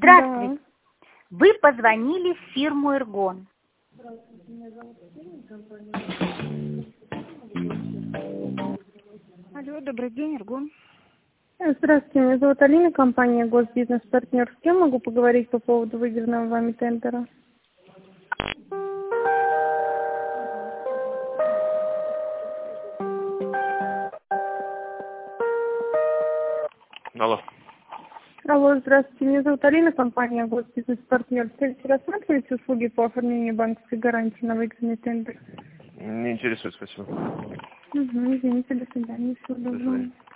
Здравствуйте. Да. Вы позвонили в фирму «Эргон». Алло, добрый день, «Эргон». Здравствуйте, меня зовут Алина, компания «Госбизнес-партнер». С кем могу поговорить по поводу выигранного вами тендера? Алло. Алло, здравствуйте, меня зовут Алина, компания «Госбизнес-партнер». Скажите, рассматриваете услуги по оформлению банковской гарантии на выигранный тендер? Не интересует, спасибо. Извините, до свидания, всего До доброго. свидания.